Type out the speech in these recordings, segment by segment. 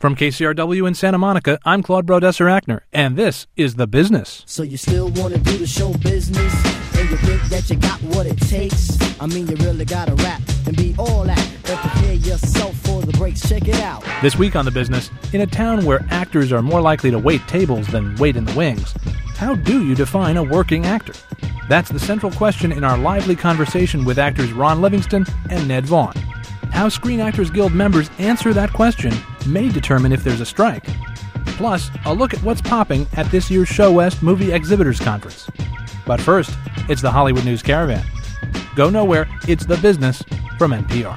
From KCRW in Santa Monica, I'm Claude Brodesser-Akner, and this is The Business. So you still want to do the show business, and you think that you got what it takes? I mean, you really got to rap and be all that, and prepare yourself for the breaks. Check it out. This week on The Business, in a town where actors are more likely to wait tables than wait in the wings, how do you define a working actor? That's the central question in our lively conversation with actors Ron Livingston and Ned Vaughn. How Screen Actors Guild members answer that question may determine if there's a strike. Plus, a look at what's popping at this year's Show West Movie Exhibitors Conference. But first, it's the Hollywood News Caravan. Go nowhere, it's The Business from NPR.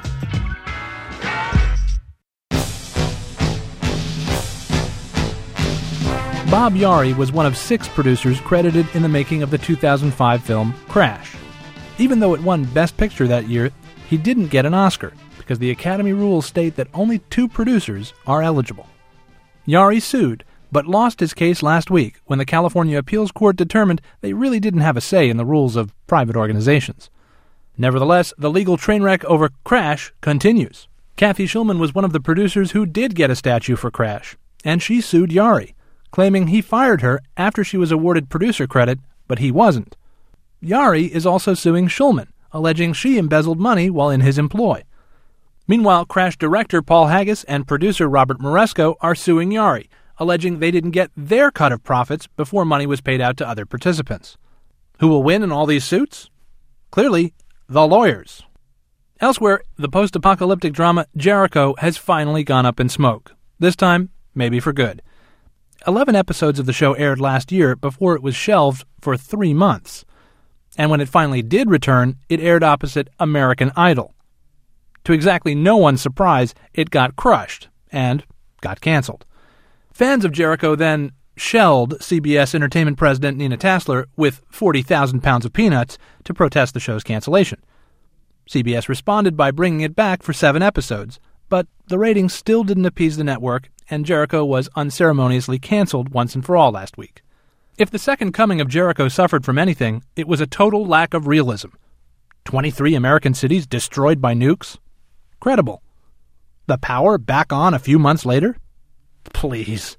Bob Yari was one of 6 producers credited in the making of the 2005 film Crash. Even though it won Best Picture that year, he didn't get an Oscar, because the Academy rules state that only 2 producers are eligible. Yari sued, but lost his case last week when the California Appeals Court determined they really didn't have a say in the rules of private organizations. Nevertheless, the legal train wreck over Crash continues. Kathy Schulman was one of the producers who did get a statue for Crash, and she sued Yari, claiming he fired her after she was awarded producer credit, but he wasn't. Yari is also suing Schulman, alleging she embezzled money while in his employ. Meanwhile, Crash director Paul Haggis and producer Robert Moresco are suing Yari, alleging they didn't get their cut of profits before money was paid out to other participants. Who will win in all these suits? Clearly, the lawyers. Elsewhere, the post-apocalyptic drama Jericho has finally gone up in smoke. This time, maybe for good. 11 episodes of the show aired last year before it was shelved for 3 months. And when it finally did return, it aired opposite American Idol. To exactly no one's surprise, it got crushed and got canceled. Fans of Jericho then shelled CBS Entertainment President Nina Tassler with 40,000 pounds of peanuts to protest the show's cancellation. CBS responded by bringing it back for 7 episodes, but the ratings still didn't appease the network, and Jericho was unceremoniously canceled once and for all last week. If the second coming of Jericho suffered from anything, it was a total lack of realism. 23 American cities destroyed by nukes? Credible. The power back on a few months later? Please.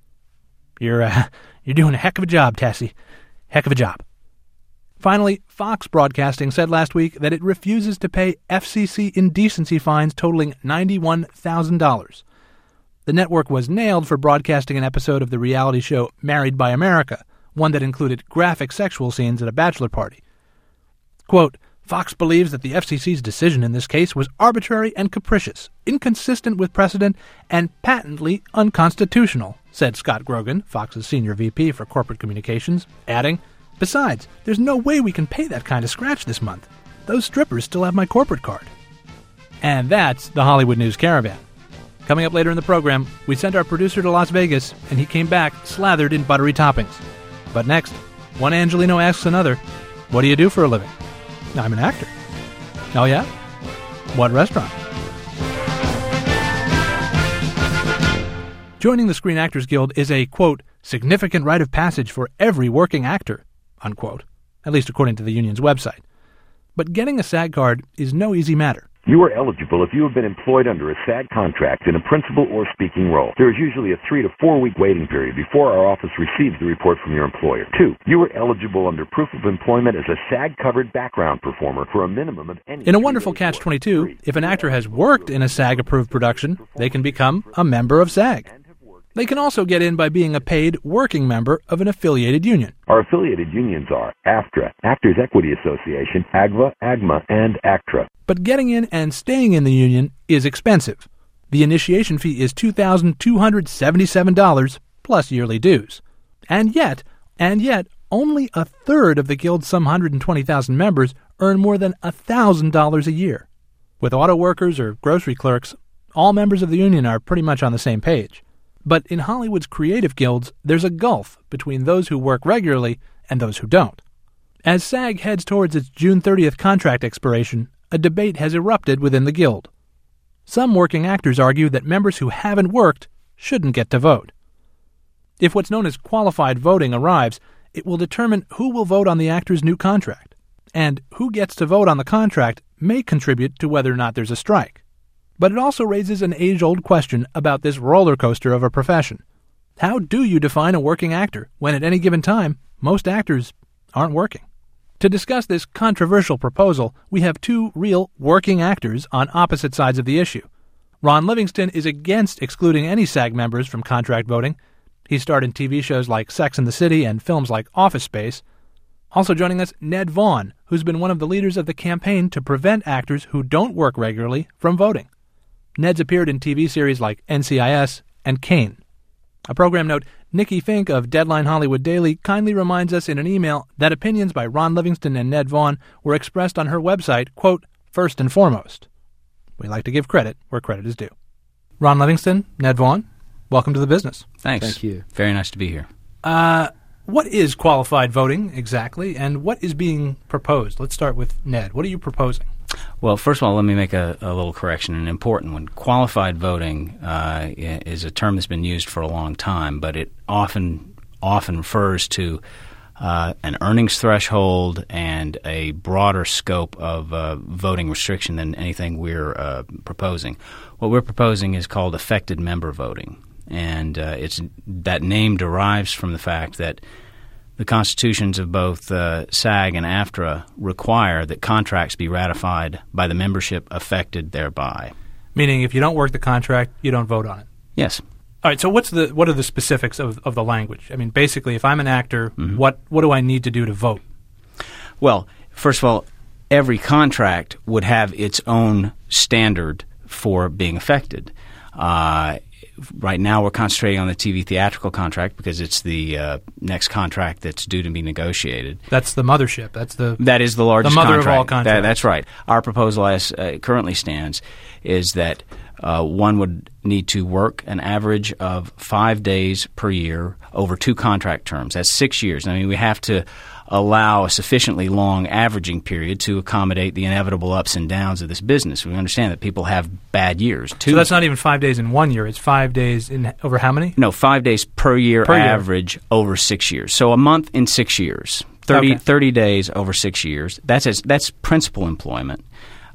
You're doing a heck of a job, Tassie. Heck of a job. Finally, Fox Broadcasting said last week that it refuses to pay FCC indecency fines totaling $91,000. The network was nailed for broadcasting an episode of the reality show Married by America, one that included graphic sexual scenes at a bachelor party. Quote, Fox believes that the FCC's decision in this case was arbitrary and capricious, inconsistent with precedent, and patently unconstitutional, said Scott Grogan, Fox's senior VP for corporate communications, adding, besides, there's no way we can pay that kind of scratch this month. Those strippers still have my corporate card. And that's the Hollywood News Caravan. Coming up later in the program, we sent our producer to Las Vegas, and he came back slathered in buttery toppings. But next, one Angelino asks another, what do you do for a living? I'm an actor. Oh yeah? What restaurant? Joining the Screen Actors Guild is a, quote, significant rite of passage for every working actor, unquote, at least according to the union's website. But getting a SAG card is no easy matter. You are eligible if you have been employed under a SAG contract in a principal or speaking role. There is usually a 3 to 4 week waiting period before our office receives the report from your employer. 2, you are eligible under proof of employment as a SAG-covered background performer for a minimum of any... In a wonderful catch-22, if an actor has worked in a SAG-approved production, they can become a member of SAG. They can also get in by being a paid working member of an affiliated union. Our affiliated unions are AFTRA, Actors Equity Association, AGVA, AGMA, and ACTRA. But getting in and staying in the union is expensive. The initiation fee is $2,277 plus yearly dues. And yet, only a third of the Guild's some 120,000 members earn more than $1,000 a year. With auto workers or grocery clerks, all members of the union are pretty much on the same page. But in Hollywood's creative guilds, there's a gulf between those who work regularly and those who don't. As SAG heads towards its June 30th contract expiration, a debate has erupted within the guild. Some working actors argue that members who haven't worked shouldn't get to vote. If what's known as qualified voting arrives, it will determine who will vote on the actor's new contract, and who gets to vote on the contract may contribute to whether or not there's a strike. But it also raises an age-old question about this roller coaster of a profession. How do you define a working actor when at any given time most actors aren't working? To discuss this controversial proposal, we have two real working actors on opposite sides of the issue. Ron Livingston is against excluding any SAG members from contract voting. He starred in TV shows like Sex and the City and films like Office Space. Also joining us, Ned Vaughn, who's been one of the leaders of the campaign to prevent actors who don't work regularly from voting. Ned's appeared in TV series like NCIS and Kane. A program note, Nikki Fink of Deadline Hollywood Daily kindly reminds us in an email that opinions by Ron Livingston and Ned Vaughn were expressed on her website, quote, first and foremost. We like to give credit where credit is due. Ron Livingston, Ned Vaughn, welcome to the business. Thanks. Thank you. Very nice to be here. What is qualified voting exactly, and what is being proposed? Let's start with Ned. What are you proposing? Well, first of all, let me make a little correction, an important one. Qualified voting is a term that's been used for a long time, but it often refers to an earnings threshold and a broader scope of voting restriction than anything we're proposing. What we're proposing is called affected member voting, and that name derives from the fact that the constitutions of both SAG and AFTRA require that contracts be ratified by the membership affected thereby. Meaning if you don't work the contract, you don't vote on it. Yes. All right, so what are the specifics of the language? I mean, basically, if I'm an actor, what do I need to do to vote? Well, first of all, every contract would have its own standard for being affected. Right now we're concentrating on the TV theatrical contract because it's the next contract that's due to be negotiated. That's the mothership. That is the largest the mother contract. of all contracts. That's right. Our proposal as it currently stands is that one would need to work an average of 5 days per year over 2 contract terms. That's 6 years. I mean, we have to allow a sufficiently long averaging period to accommodate the inevitable ups and downs of this business. We understand that people have bad years. So that's not even 5 days in 1 year. It's 5 days in over how many? No, 5 days per year average over 6 years. So a month in 6 years. 30 days over 6 years. That's principal employment.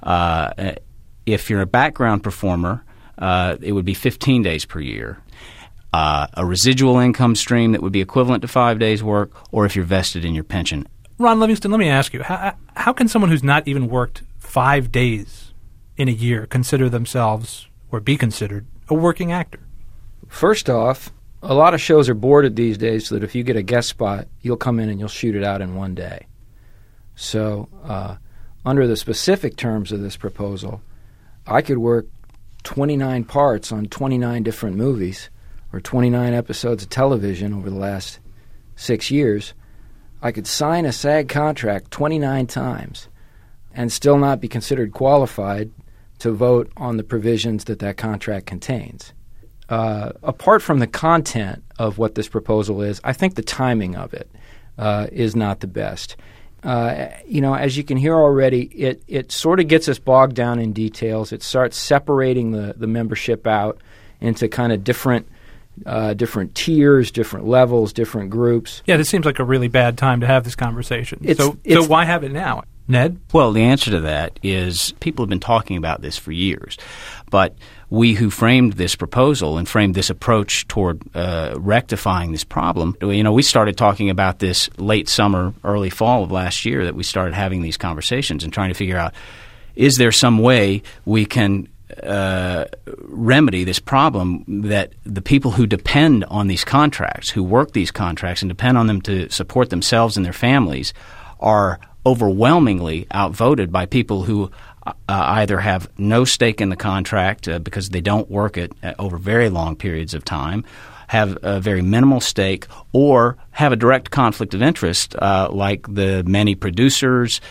If you're a background performer, it would be 15 days per year. A residual income stream that would be equivalent to 5 days' work, or if you're vested in your pension. Ron Livingston, let me ask you, how can someone who's not even worked 5 days in a year consider themselves, or be considered, a working actor? First off, a lot of shows are boarded these days so that if you get a guest spot, you'll come in and you'll shoot it out in 1 day. So under the specific terms of this proposal, I could work 29 parts on 29 different movies or 29 episodes of television over the last 6 years. I could sign a SAG contract 29 times and still not be considered qualified to vote on the provisions that contract contains. Apart from the content of what this proposal is, I think the timing of it is not the best. As you can hear already, it sort of gets us bogged down in details. It starts separating the membership out into kind of different tiers, different levels, different groups. Yeah, this seems like a really bad time to have this conversation. So why have it now? Ned? Well, the answer to that is people have been talking about this for years. But we who framed this proposal and framed this approach toward rectifying this problem, we started talking about this late summer, early fall of last year that we started having these conversations and trying to figure out, is there some way we can remedy this problem that the people who depend on these contracts, who work these contracts and depend on them to support themselves and their families, are overwhelmingly outvoted by people who either have no stake in the contract because they don't work it over very long periods of time, have a very minimal stake, or have a direct conflict of interest like the many producers,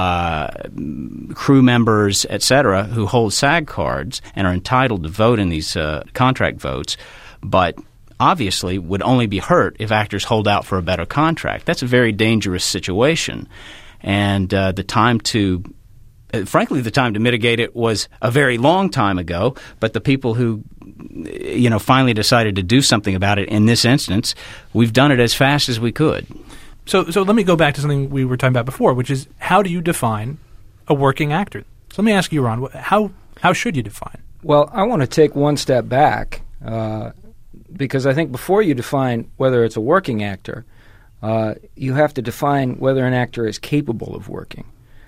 crew members, et cetera, who hold SAG cards and are entitled to vote in these contract votes, but obviously would only be hurt if actors hold out for a better contract. That's a very dangerous situation. And the time to mitigate it was a very long time ago, but the people who finally decided to do something about it in this instance, we've done it as fast as we could. So let me go back to something we were talking about before, which is how do you define a working actor? So let me ask you, Ron, how should you define? Well, I want to take one step back because I think before you define whether it's a working actor, you have to define whether an actor is capable of working.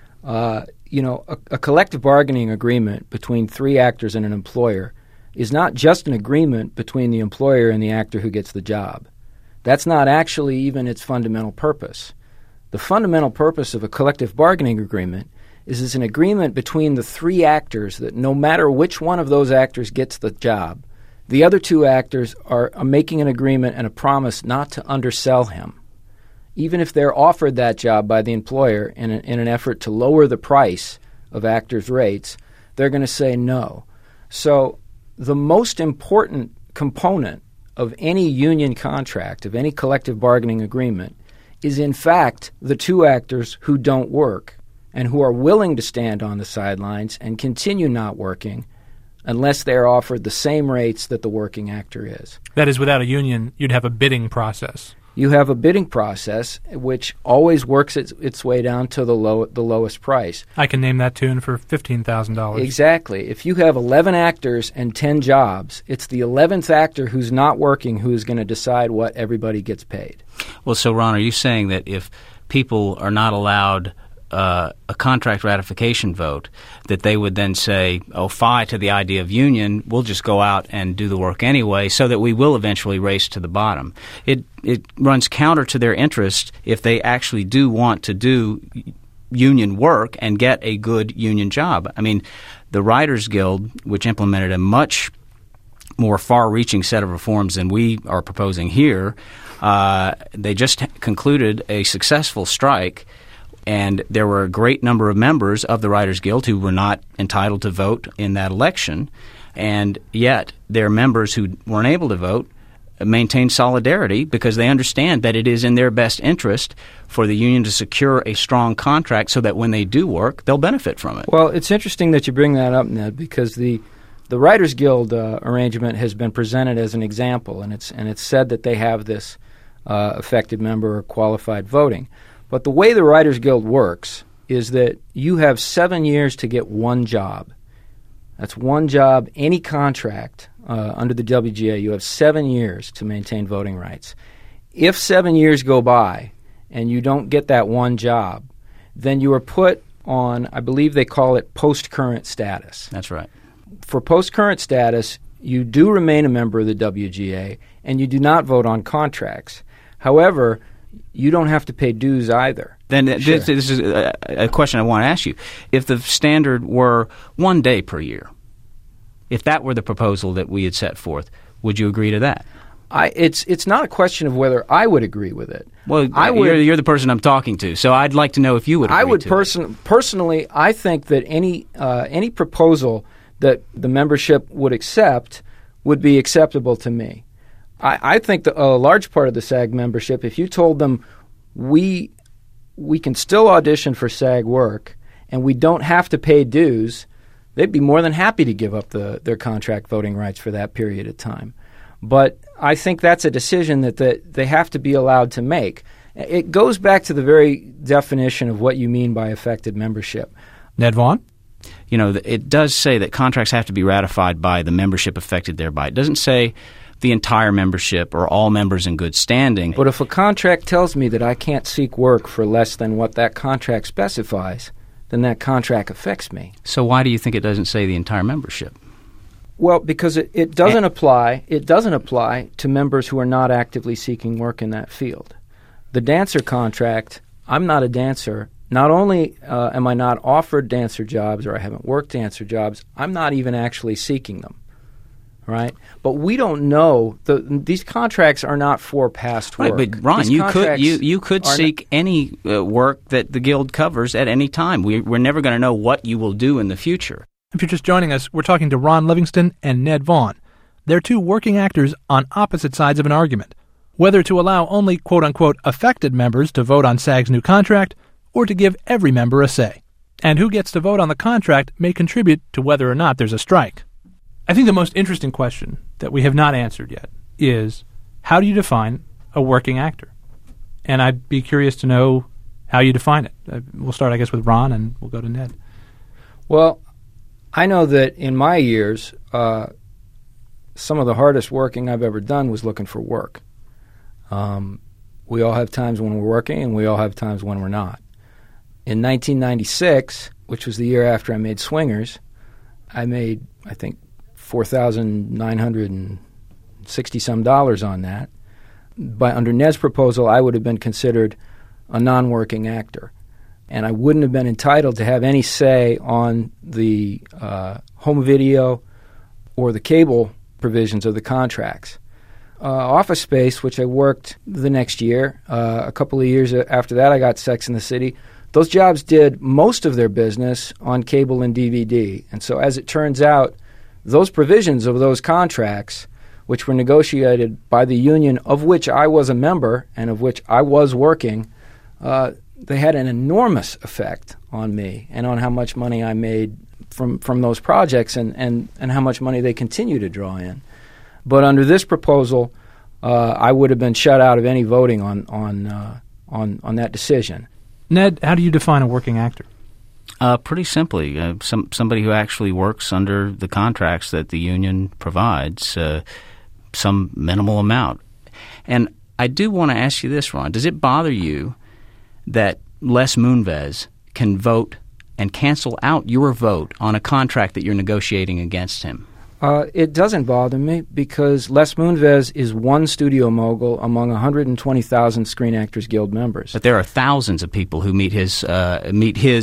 A collective bargaining agreement between three actors and an employer is not just an agreement between the employer and the actor who gets the job. That's not actually even its fundamental purpose. The fundamental purpose of a collective bargaining agreement is it's an agreement between the three actors that no matter which one of those actors gets the job, the other two actors are making an agreement and a promise not to undersell him. Even if they're offered that job by the employer in an effort to lower the price of actors' rates, they're going to say no. So the most important component of any union contract, of any collective bargaining agreement, is in fact the two actors who don't work and who are willing to stand on the sidelines and continue not working unless they are offered the same rates that the working actor is. That is, without a union, you'd have a bidding process. You have a bidding process which always works its way down to the lowest price. I can name that tune for $15,000. Exactly. If you have 11 actors and 10 jobs, it's the 11th actor who's not working who's going to decide what everybody gets paid. Well, so Ron, are you saying that if people are not allowed a contract ratification vote, that they would then say, oh, fie to the idea of union, we'll just go out and do the work anyway, so that we will eventually race to the bottom? It runs counter to their interest if they actually do want to do union work and get a good union job. I mean, the Writers Guild, which implemented a much more far-reaching set of reforms than we are proposing here, they just concluded a successful strike. And there were a great number of members of the Writers Guild who were not entitled to vote in that election, and yet their members who weren't able to vote maintained solidarity because they understand that it is in their best interest for the union to secure a strong contract so that when they do work, they'll benefit from it. Well, it's interesting that you bring that up, Ned, because the Writers Guild arrangement has been presented as an example, and it's said that they have this affected member or qualified voting. But the way the Writers Guild works is that you have 7 years to get one job. That's one job, any contract under the WGA. You have 7 years to maintain voting rights. If 7 years go by and you don't get that one job, then you are put on, I believe they call it post-current status. That's right. For post-current status, you do remain a member of the WGA and you do not vote on contracts. However, you don't have to pay dues either. Then this is a question I want to ask you. If the standard were 1 day per year, if that were the proposal that we had set forth, would you agree to that? It's not a question of whether I would agree with it. Well, you're the person I'm talking to, so I'd like to know if you would agree to it. Personally, I think that any proposal that the membership would accept would be acceptable to me. I think that a large part of the SAG membership, if you told them we can still audition for SAG work and we don't have to pay dues, they'd be more than happy to give up their contract voting rights for that period of time. But I think that's a decision that they have to be allowed to make. It goes back to the very definition of what you mean by affected membership. Ned Vaughn? You know, it does say that contracts have to be ratified by the membership affected thereby. It doesn't say the entire membership or all members in good standing. But if a contract tells me that I can't seek work for less than what that contract specifies, then that contract affects me. So why do you think it doesn't say the entire membership? Well, because it doesn't apply. It doesn't apply to members who are not actively seeking work in that field. The dancer contract, I'm not a dancer. Not only am I not offered dancer jobs or I haven't worked dancer jobs, I'm not even actually seeking them. Right, but we don't know. These contracts are not for past work. Right, but Ron, you could seek any work that the Guild covers at any time. We're never going to know what you will do in the future. If you're just joining us, we're talking to Ron Livingston and Ned Vaughn. They're two working actors on opposite sides of an argument, whether to allow only quote-unquote affected members to vote on SAG's new contract or to give every member a say. And who gets to vote on the contract may contribute to whether or not there's a strike. I think the most interesting question that we have not answered yet is, how do you define a working actor? And I'd be curious to know how you define it. We'll start, I guess, with Ron, and we'll go to Ned. Well, I know that in my years, some of the hardest working I've ever done was looking for work. We all have times when we're working, and we all have times when we're not. In 1996, which was the year after I made Swingers, I made, I think, $4,960-some on that. Under Ned's proposal, I would have been considered a non-working actor, and I wouldn't have been entitled to have any say on the home video or the cable provisions of the contracts. Office Space, which I worked the next year, a couple of years after that I got Sex and the City. Those jobs did most of their business on cable and DVD. And so as it turns out, those provisions of those contracts, which were negotiated by the union of which I was a member and of which I was working, they had an enormous effect on me and on how much money I made from those projects and how much money they continue to draw in. But under this proposal, I would have been shut out of any voting on that decision. Ned, how do you define a working actor? Pretty simply, somebody who actually works under the contracts that the union provides, some minimal amount. And I do want to ask you this, Ron. Does it bother you that Les Moonves can vote and cancel out your vote on a contract that you're negotiating against him? It doesn't bother me because Les Moonves is one studio mogul among 120,000 Screen Actors Guild members. But there are thousands of people who meet his. They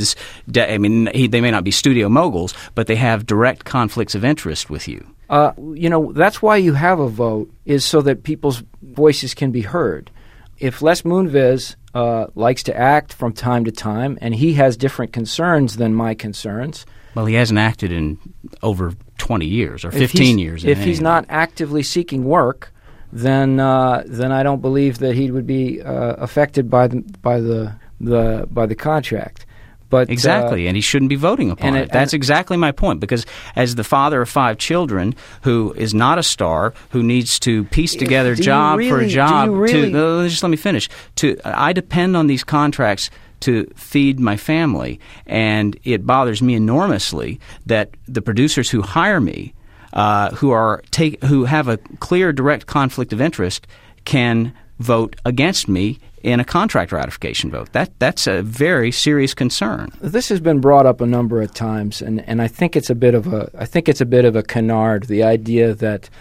may not be studio moguls, but they have direct conflicts of interest with you. That's why you have a vote, is so that people's voices can be heard. If Les Moonves likes to act from time to time, and he has different concerns than my concerns. Well, he hasn't acted in over 20 years or 15 years. If he's not actively seeking work, then I don't believe that he would be affected by the contract. But exactly, and he shouldn't be voting upon it. That's exactly my point, because as the father of 5 children who is not a star, who needs to piece together job for job, just let me finish. I depend on these contracts to feed my family, and it bothers me enormously that the producers who hire me, who have a clear direct conflict of interest, can vote against me in a contract ratification vote. That's a very serious concern. This has been brought up a number of times, and I think it's a bit of a canard. The idea that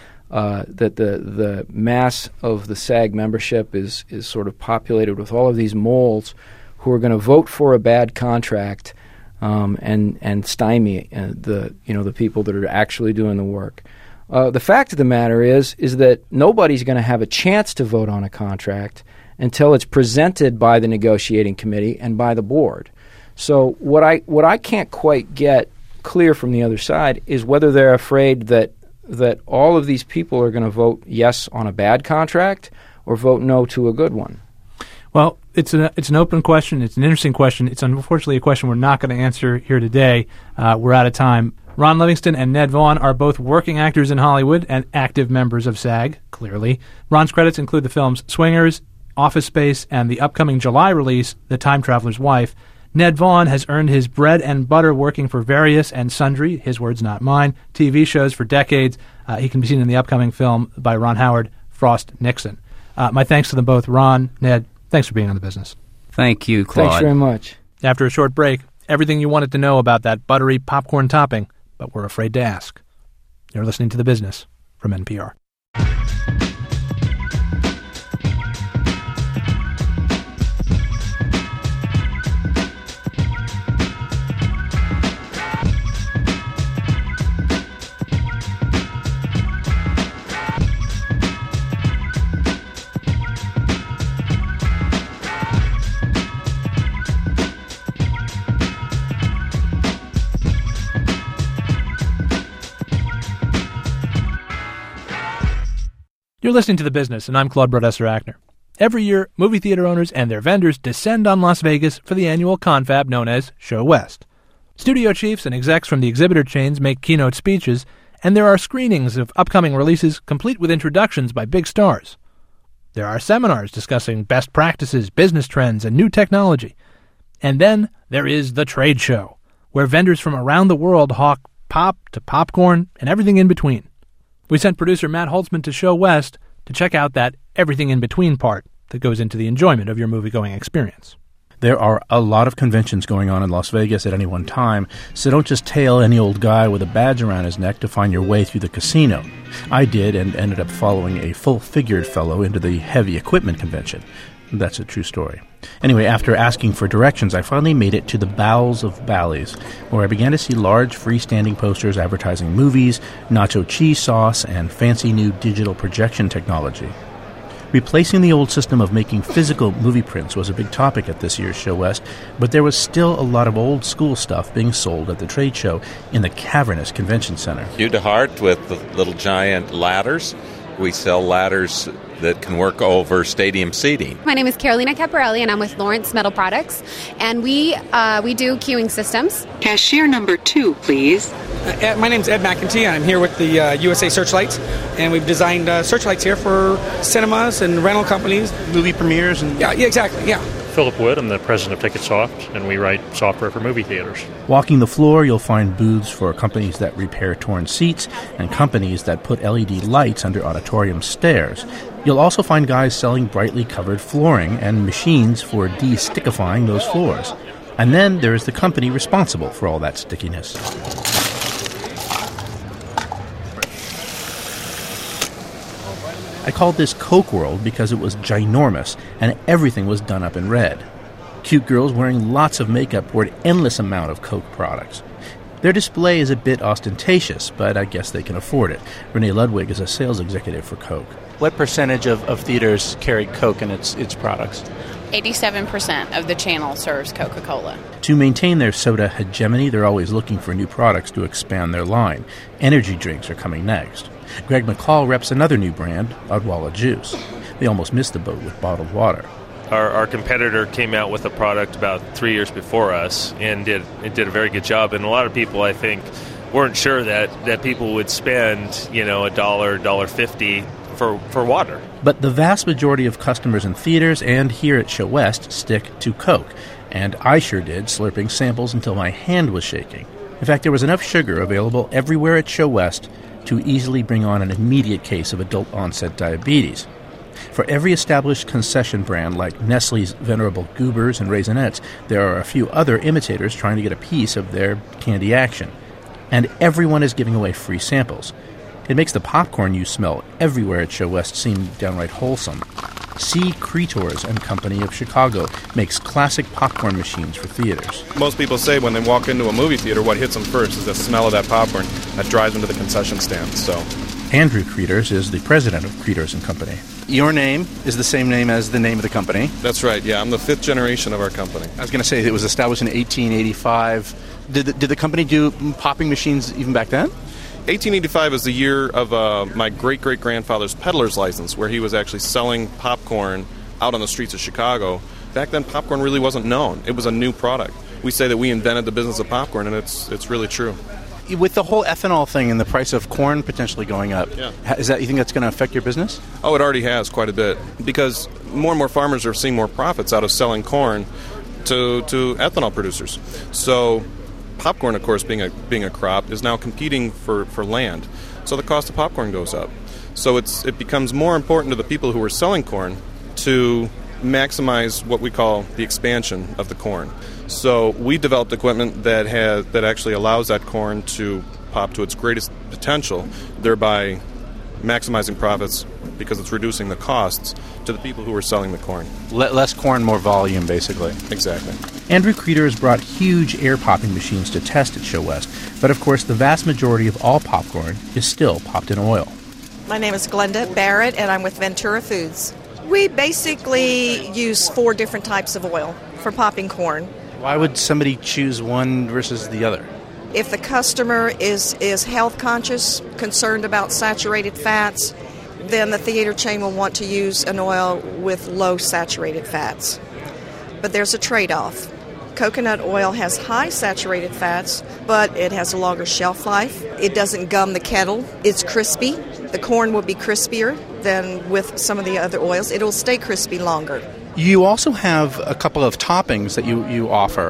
the mass of the SAG membership is sort of populated with all of these moles who are going to vote for a bad contract and stymie the people that are actually doing the work. The fact of the matter is that nobody's going to have a chance to vote on a contract until it's presented by the negotiating committee and by the board. So what I can't quite get clear from the other side is whether they're afraid that all of these people are going to vote yes on a bad contract or vote no to a good one. Well, it's an open question. It's an interesting question. It's unfortunately a question we're not going to answer here today. We're out of time. Ron Livingston and Ned Vaughn are both working actors in Hollywood and active members of SAG, clearly. Ron's credits include the films Swingers, Office Space, and the upcoming July release, The Time Traveler's Wife. Ned Vaughn has earned his bread and butter working for various and sundry, his words not mine, TV shows for decades. He can be seen in the upcoming film by Ron Howard, Frost Nixon. My thanks to them both. Ron, Ned, thanks for being on the business. Thank you, Claude. Thanks very much. After a short break, everything you wanted to know about that buttery popcorn topping, but we're afraid to ask. You're listening to The Business from NPR. You're listening to The Business, and I'm Claude Brodesser-Akner. Every year, movie theater owners and their vendors descend on Las Vegas for the annual confab known as Show West. Studio chiefs and execs from the exhibitor chains make keynote speeches, and there are screenings of upcoming releases complete with introductions by big stars. There are seminars discussing best practices, business trends, and new technology. And then there is the trade show, where vendors from around the world hawk pop to popcorn, and everything in between. We sent producer Matt Holtzman to Show West to check out that everything in between part that goes into the enjoyment of your movie-going experience. There are a lot of conventions going on in Las Vegas at any one time, so don't just tail any old guy with a badge around his neck to find your way through the casino. I did, and ended up following a full-figured fellow into the heavy equipment convention. That's a true story. Anyway, after asking for directions, I finally made it to the bowels of Bally's, where I began to see large freestanding posters advertising movies, nacho cheese sauce, and fancy new digital projection technology. Replacing the old system of making physical movie prints was a big topic at this year's Show West, but there was still a lot of old school stuff being sold at the trade show in the cavernous convention center. Hugh DeHart with the little giant ladders. We sell ladders that can work over stadium seating. My name is Carolina Caparelli, and I'm with Lawrence Metal Products, and we do queuing systems. Cashier number 2, please. My name is Ed McEntee. I'm here with the USA Searchlights, and we've designed searchlights here for cinemas and rental companies. Movie premieres? Yeah, exactly, yeah. Philip Wood, I'm the president of Ticketsoft, and we write software for movie theaters. Walking the floor, you'll find booths for companies that repair torn seats and companies that put LED lights under auditorium stairs. You'll also find guys selling brightly covered flooring and machines for de-stickifying those floors. And then there's the company responsible for all that stickiness. I called this Coke World because it was ginormous and everything was done up in red. Cute girls wearing lots of makeup poured endless amount of Coke products. Their display is a bit ostentatious, but I guess they can afford it. Renee Ludwig is a sales executive for Coke. What percentage of theaters carry Coke in its products? 87% of the channel serves Coca-Cola. To maintain their soda hegemony, they're always looking for new products to expand their line. Energy drinks are coming next. Greg McCall reps another new brand, Odwalla Juice. They almost missed the boat with bottled water. Our competitor came out with a product about 3 years before us and did a very good job. And a lot of people, I think, weren't sure that people would spend, $1, $1.50 for water. But the vast majority of customers in theaters and here at Show West stick to Coke. And I sure did, slurping samples until my hand was shaking. In fact, there was enough sugar available everywhere at Show West to easily bring on an immediate case of adult-onset diabetes. For every established concession brand like Nestle's Venerable Goobers and Raisinets, there are a few other imitators trying to get a piece of their candy action. And everyone is giving away free samples. It makes the popcorn you smell everywhere at Show West seem downright wholesome. C. Cretors and Company of Chicago makes classic popcorn machines for theaters. Most people say when they walk into a movie theater, what hits them first is the smell of that popcorn that drives them to the concession stand. So, Andrew Cretors is the president of Cretors and Company. Your name is the same name as the name of the company. That's right, yeah. I'm the 5th generation of our company. I was going to say it was established in 1885. Did the company do popping machines even back then? 1885 is the year of my great-great-grandfather's peddler's license, where he was actually selling popcorn out on the streets of Chicago. Back then, popcorn really wasn't known. It was a new product. We say that we invented the business of popcorn, and it's really true. With the whole ethanol thing and the price of corn potentially going up, you think that's going to affect your business? Oh, it already has quite a bit, because more and more farmers are seeing more profits out of selling corn to ethanol producers. So popcorn, of course, being a crop, is now competing for land. So the cost of popcorn goes up. So it becomes more important to the people who are selling corn to maximize what we call the expansion of the corn. So we developed equipment that actually allows that corn to pop to its greatest potential, thereby maximizing profits because it's reducing the costs to the people who are selling the corn. Less corn, more volume, basically. Exactly. Andrew Cretors brought huge air-popping machines to test at Show West, but of course the vast majority of all popcorn is still popped in oil. My name is Glenda Barrett, and I'm with Ventura Foods. We basically use 4 different types of oil for popping corn. Why would somebody choose one versus the other? If the customer is health conscious, concerned about saturated fats, then the theater chain will want to use an oil with low saturated fats. But there's a trade-off. Coconut oil has high saturated fats, but it has a longer shelf life. It doesn't gum the kettle. It's crispy. The corn will be crispier than with some of the other oils. It'll stay crispy longer. You also have a couple of toppings that you offer.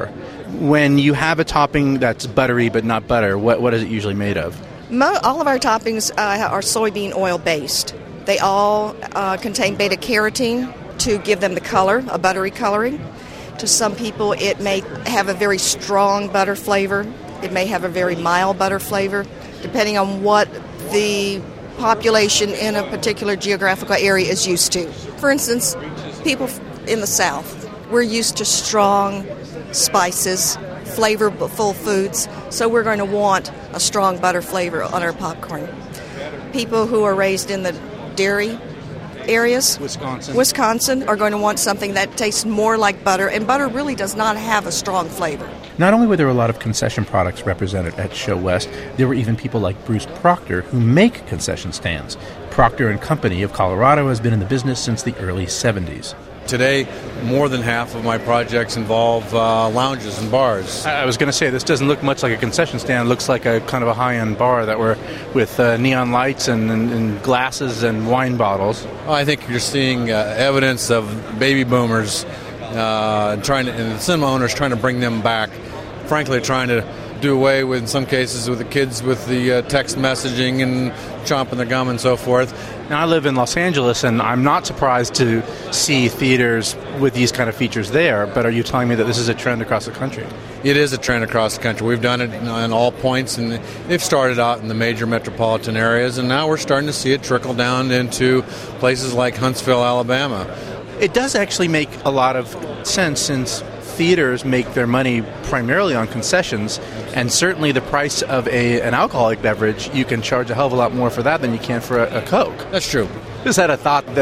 When you have a topping that's buttery but not butter, what is it usually made of? All of our toppings are soybean oil based. They all contain beta carotene to give them the color, a buttery coloring. To some people, it may have a very strong butter flavor. It may have a very mild butter flavor, depending on what the population in a particular geographical area is used to. For instance, people in the South, we're used to strong spices, flavorful foods, so we're going to want a strong butter flavor on our popcorn. People who are raised in the dairy areas, Wisconsin, are going to want something that tastes more like butter, and butter really does not have a strong flavor. Not only were there a lot of concession products represented at Show West, there were even people like Bruce Proctor who make concession stands. Proctor & Company of Colorado has been in the business since the early 70s. Today, more than half of my projects involve lounges and bars. I was going to say, this doesn't look much like a concession stand. It looks like a kind of a high-end bar that we're with neon lights and glasses and wine bottles. Well, I think you're seeing evidence of baby boomers and the cinema owners trying to bring them back. Frankly, trying to do away with, in some cases, with the kids with the text messaging and chomping their gum and so forth. Now, I live in Los Angeles, and I'm not surprised to see theaters with these kind of features there, but are you telling me that this is a trend across the country? It is a trend across the country. We've done it on all points, and they've started out in the major metropolitan areas, and now we're starting to see it trickle down into places like Huntsville, Alabama. It does actually make a lot of sense, since theaters make their money primarily on concessions, and certainly the price of an alcoholic beverage, you can charge a hell of a lot more for that than you can for a Coke. That's true. Just had a thought that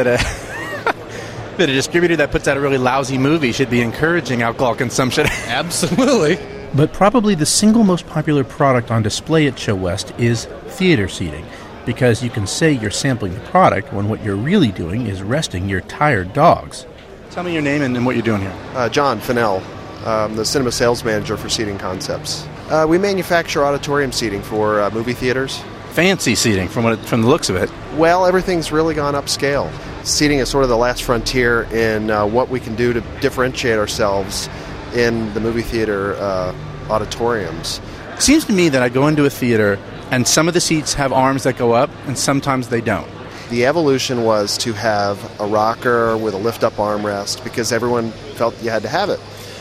that a distributor that puts out a really lousy movie should be encouraging alcohol consumption. Absolutely. But probably the single most popular product on display at Show West is theater seating, because you can say you're sampling the product when what you're really doing is resting your tired dogs. Tell me your name and what you're doing here. John Fennell, the cinema sales manager for Seating Concepts. We manufacture auditorium seating for movie theaters. Fancy seating from the looks of it. Well, everything's really gone upscale. Seating is sort of the last frontier in what we can do to differentiate ourselves in the movie theater auditoriums. It seems to me that I go into a theater and some of the seats have arms that go up and sometimes they don't. The evolution was to have a rocker with a lift-up armrest because everyone felt you had to have it.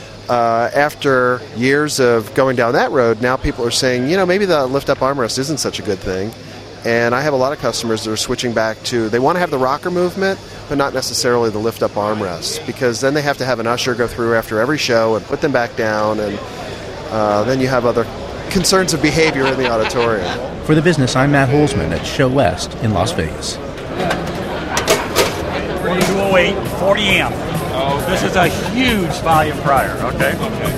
After years of going down that road, now people are saying, maybe the lift-up armrest isn't such a good thing. And I have a lot of customers that are switching back to, they want to have the rocker movement, but not necessarily the lift-up armrest, because then they have to have an usher go through after every show and put them back down, and then you have other concerns of behavior in the auditorium. For The Business, I'm Matt Holzman at Show West in Las Vegas. 4208, 40 amp. This is a huge volume prior, okay?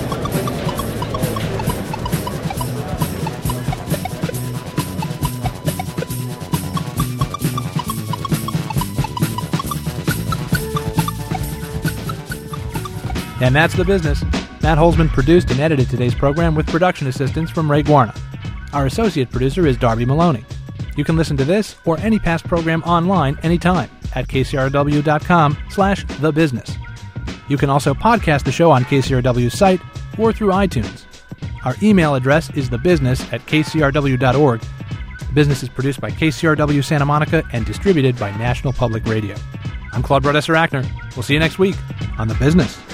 And that's The Business. Matt Holzman produced and edited today's program with production assistance from Ray Guarna. Our associate producer is Darby Maloney. You can listen to this or any past program online anytime at kcrw.com/thebusiness. You can also podcast the show on KCRW's site or through iTunes. Our email address is thebusiness@kcrw.org. The Business is produced by KCRW Santa Monica and distributed by National Public Radio. I'm Claude Brodesser-Ackner. We'll see you next week on The Business.